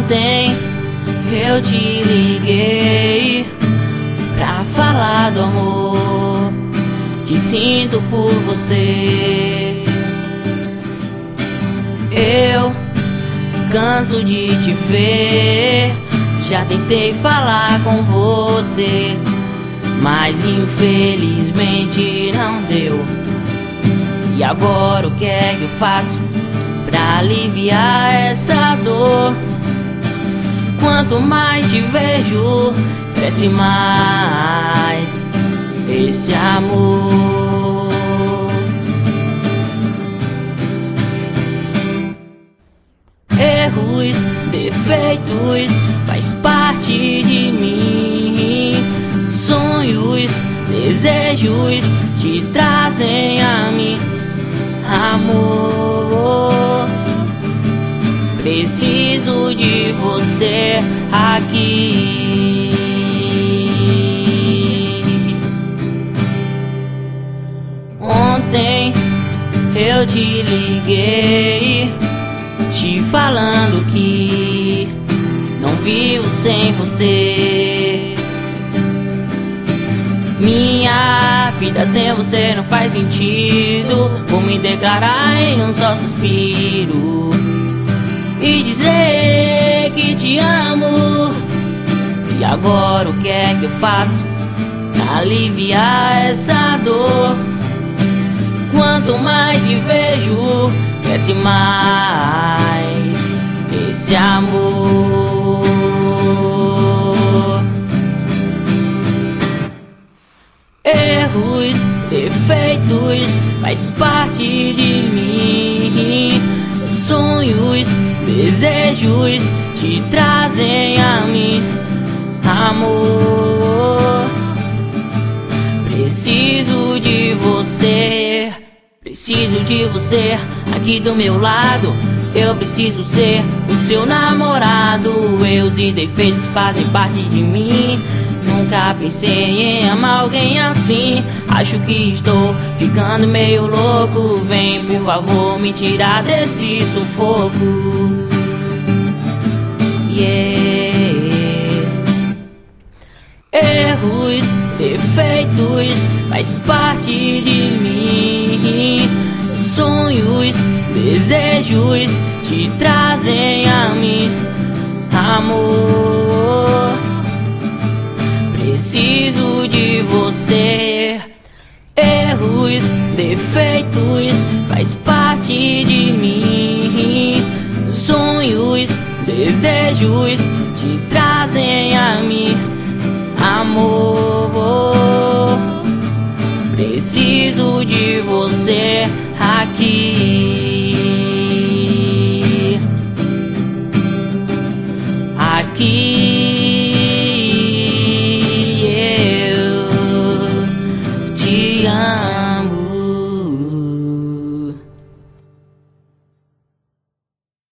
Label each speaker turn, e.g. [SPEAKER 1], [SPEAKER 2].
[SPEAKER 1] Ontem eu te liguei pra falar do amor que sinto por você. Eu canso de te ver, já tentei falar com você, mas infelizmente não deu. E agora o que é que eu faço pra aliviar essa dor? Quanto mais te vejo, cresce mais esse amor. Erros, defeitos, faz parte de mim. Sonhos, desejos te trazem a mim. Amor, preciso de você aqui. Ontem eu te liguei, te falando que não vivo sem você. Minha vida sem você não faz sentido. Vou me declarar em um só suspiro e dizer que te amo. E agora o que é que eu faço pra aliviar essa dor? Quanto mais te vejo, cresce mais esse amor. Erros, defeitos, faz parte de mim. Sonhos, desejos te trazem a mim. Amor, preciso de você. Preciso de você aqui do meu lado. Eu preciso ser o seu namorado. Erros e defeitos fazem parte de mim. Nunca pensei em amar alguém assim. Acho que estou ficando meio louco. Vem, por favor, me tirar desse sufoco. Erros, defeitos, faz parte de mim. Sonhos, desejos te trazem a mim. Amor, preciso de você. Erros, defeitos, faz parte de mim. Sonhos, desejos te trazem a mim. Amor, preciso de você aqui.